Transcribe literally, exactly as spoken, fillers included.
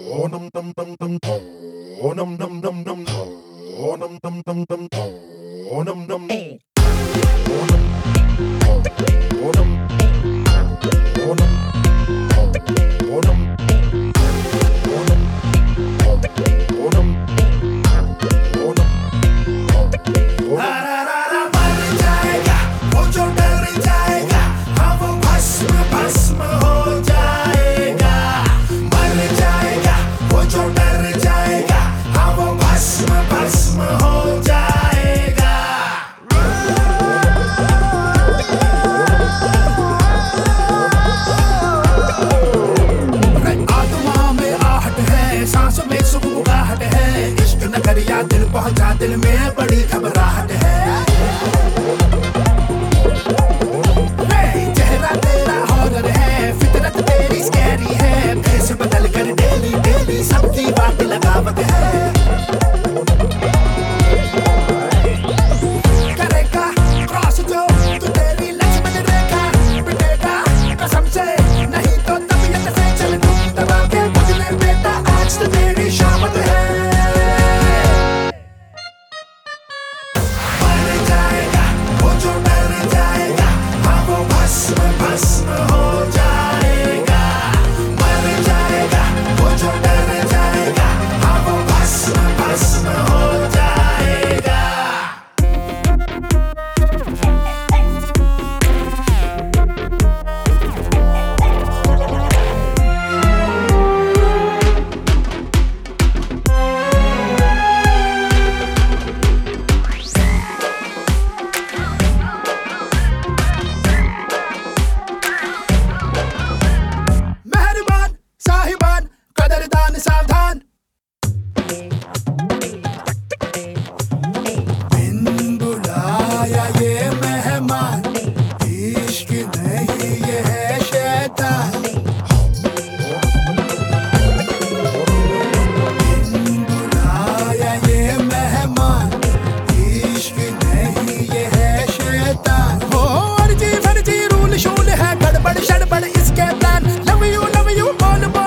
Oh num num num num. Oh num num num num. Oh num num num num. Oh num num. Oh num. Oh num. Oh num. Oh num. Oh num. Oh num. Oh num. आरारा मर जाएगा वो जो डर जाएगा, हाँ वो भस्म भस्म हो जाएगा। मर जाएगा वो जो डर जाएगा, हाँ वो भस्म भस्म हो जाएगा। आत्मा में आहट है, सांसों में सुगबुगाहट है। इश्क नगरिया दिल पहुंचा, दिल में बड़ी घबराहट है। चेहरा तेरा हॉरर है, फितरत तेरी स्कैरी है। भेस बदल कर डेली डेली सबकी बात लगावत है। करेगा क्रॉस जो तू तेरी लक्ष्मण रेखा, पिटेगा कसम से नहीं तो तबीयत से चल दूं दबा के मुझे बेटा, आज तो तेरी शामत है। मर जाएगा वो जो डर जाएगा, हाँ वो भस्म भस्म हो जाएगा। मर जाएगा वो जो डर जाएगा, हाँ वो भस्म भस्म हो जाएगा। मेहरबान साहिबान कदरदान सावधान, बिन बुलाया ये मेहमान, इश्क नहीं ये है शैतान। बिन बुलाया ये मेहमान, इश्क नहीं ये है शैतान। हो अर्जी फर्जी रूल शूल है, गड़बड़ शड़बड़ इसके प्लान। लव यू लव यू बोल बोल